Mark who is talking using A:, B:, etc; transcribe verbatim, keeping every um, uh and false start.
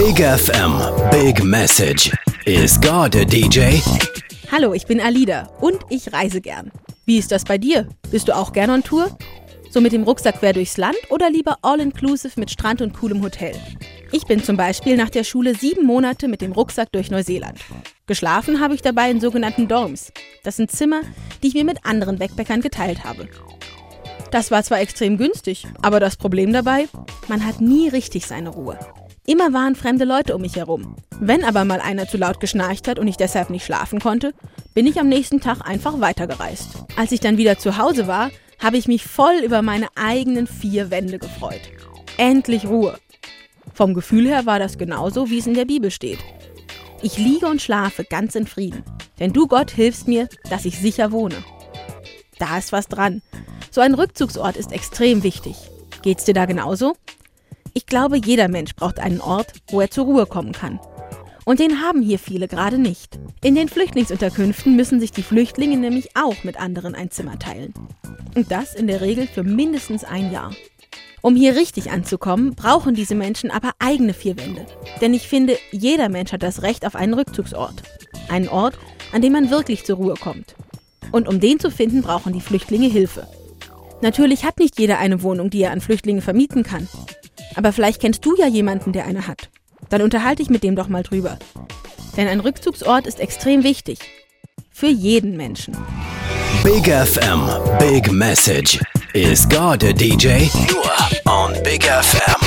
A: Big F M, Big Message. Is God a D J?
B: Hallo, ich bin Alida und ich reise gern. Wie ist das bei dir? Bist du auch gern on Tour? So mit dem Rucksack quer durchs Land oder lieber all-inclusive mit Strand und coolem Hotel? Ich bin zum Beispiel nach der Schule sieben Monate mit dem Rucksack durch Neuseeland. Geschlafen habe ich dabei in sogenannten Dorms. Das sind Zimmer, die ich mir mit anderen Backpackern geteilt habe. Das war zwar extrem günstig, aber das Problem dabei, man hat nie richtig seine Ruhe. Immer waren fremde Leute um mich herum. Wenn aber mal einer zu laut geschnarcht hat und ich deshalb nicht schlafen konnte, bin ich am nächsten Tag einfach weitergereist. Als ich dann wieder zu Hause war, habe ich mich voll über meine eigenen vier Wände gefreut. Endlich Ruhe. Vom Gefühl her war das genauso, wie es in der Bibel steht. Ich liege und schlafe ganz in Frieden, denn du, Gott, hilfst mir, dass ich sicher wohne. Da ist was dran. So ein Rückzugsort ist extrem wichtig. Geht's dir da genauso? Ich glaube, jeder Mensch braucht einen Ort, wo er zur Ruhe kommen kann. Und den haben hier viele gerade nicht. In den Flüchtlingsunterkünften müssen sich die Flüchtlinge nämlich auch mit anderen ein Zimmer teilen. Und das in der Regel für mindestens ein Jahr. Um hier richtig anzukommen, brauchen diese Menschen aber eigene vier Wände. Denn ich finde, jeder Mensch hat das Recht auf einen Rückzugsort. Einen Ort, an dem man wirklich zur Ruhe kommt. Und um den zu finden, brauchen die Flüchtlinge Hilfe. Natürlich hat nicht jeder eine Wohnung, die er an Flüchtlinge vermieten kann. Aber vielleicht kennst du ja jemanden, der eine hat. Dann unterhalte ich mit dem doch mal drüber. Denn ein Rückzugsort ist extrem wichtig. Für jeden Menschen.
A: Big F M, Big Message. Is God a D J? Nur on Big F M.